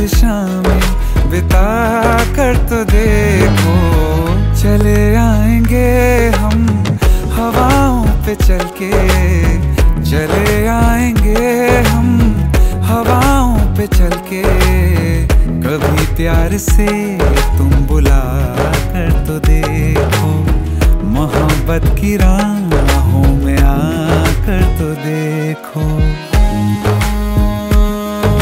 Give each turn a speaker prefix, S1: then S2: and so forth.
S1: शामें बिता कर तो देखो। चले आएंगे हम हवाओं पे चल के, चले आएंगे हम हवाओं पे चल के। कभी प्यार से तुम बुला कर तो देखो, मोहब्बत की राहों में आकर तो देखो।